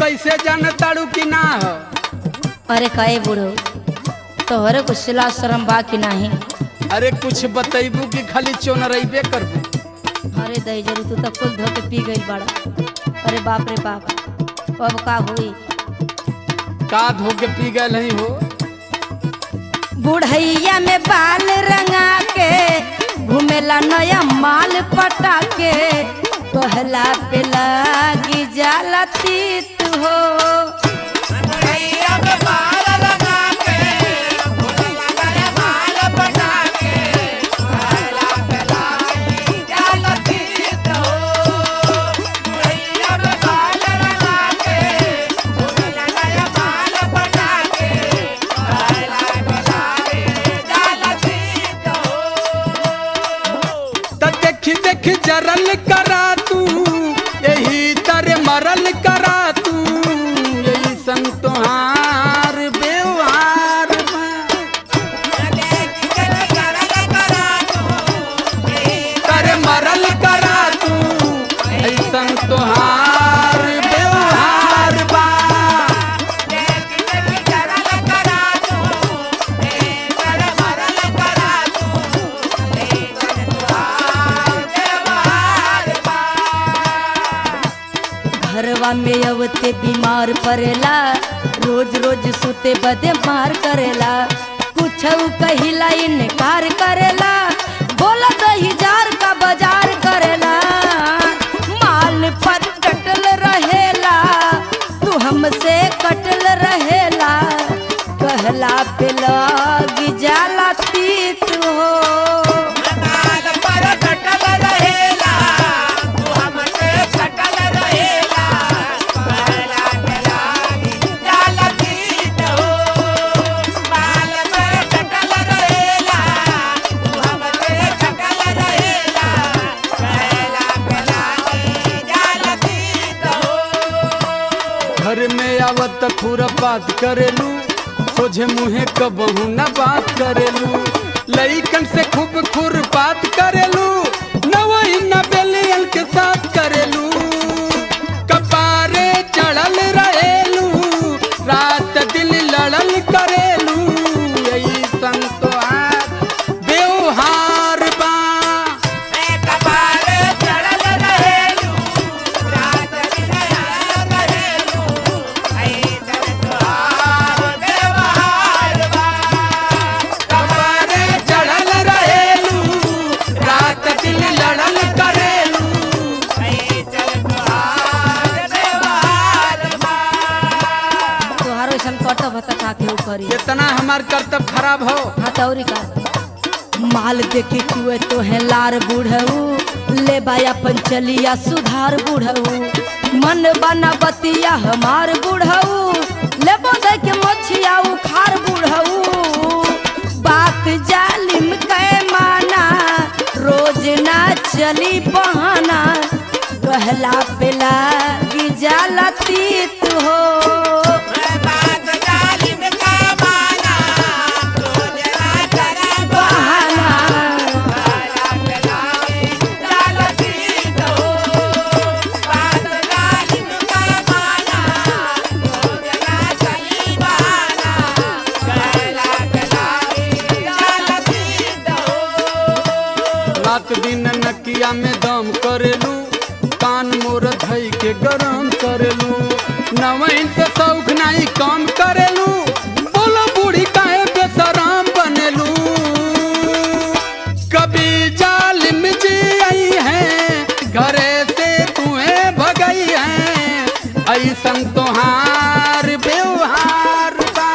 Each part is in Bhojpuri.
कैसे जानताड़ू कि ना हो? अरे कहे बूढ़ो तोहरे कुछ सिला शर्म बा कि नहीं? अरे कुछ बतैबू कि खाली चोनरैबे करबू? अरे दही जरू तू तो कुल धो के पी गई बड़ा। अरे बाप रे बाप, अब का हुई? का धो के पी गए नहीं हो? बुढ़ैया में बाल रंगा के घूमेला नया माल पटा के, कहला पे लागी जाला तीत हो। जरल करा तू यही तर मरल करा तू, यही संतोहार व्यवहार तर मरल करा तू, यही संतोहार व्यवहार बा। घरवा में अवते बीमार पड़ेला, रोज रोज सुते बदे मार करेला, कुछ कहिला इनकार करेला, बोला दही जार का बाजार करेला, माल पर कटल रहेला, तू हमसे कटल रहेला, कहला पे लगी जाला तीत हो। घर में आवत खुरपात करेलू, सोझे मुहे कबहू न बात करेलू, लइकन से खूब खुरपात करेलू, नवही न बेलियन के साथ करेलू, कपारे चढ़ल रहेलू, रात दिन लड़ल करेलू, यही संतोहार व्यवहार बा। कितना हमार कर्तव्य खराब हो? हथौरी का माल देखे चुए तो है लार बूढ़ऊ, ले बाया पंचलिया सुधार बूढ़ऊ, मन बना बतिया हमार बूढ़ऊ, ले बोधे के मछिया उखार बूढ़ऊ, बात जालिम के माना, रोज ना चली बहाना, कहला पे लागी जाला तीत हो। रात दिन नकिया में दम करेलू, कान मोर धई के गरम करेलू, नवैन से शौक नहीं कम करेलू, बोलो बूढ़ी काहे बेशरम बनेलू, कभी जालिम जी आई है घरे से तुम्हें भगई है, ऐसन तोहार व्यवहार बा।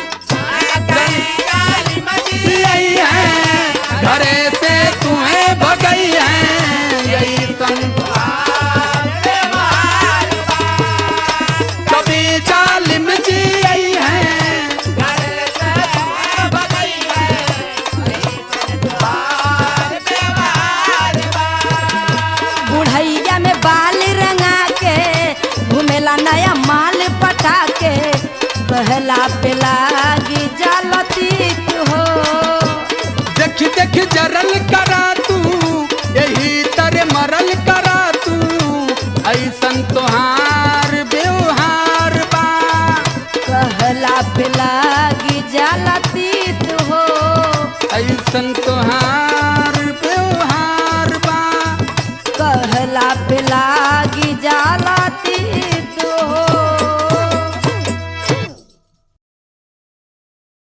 आई है घरे से तुम्हें भगई है, यही संतोहार व्यवहार बा। कभी जालिम जी आई है घरे से तुम्हें भगई है, यही संतोहार व्यवहार बा। बुढ़ैया में बाल रंगा के घूमेला नया माल पटा के, कहला पे लागी जाला तीत हो। देख देख जरल करा तू, यही तर मरल करा तू, ऐसन तोहार व्यवहार कैसन तोहार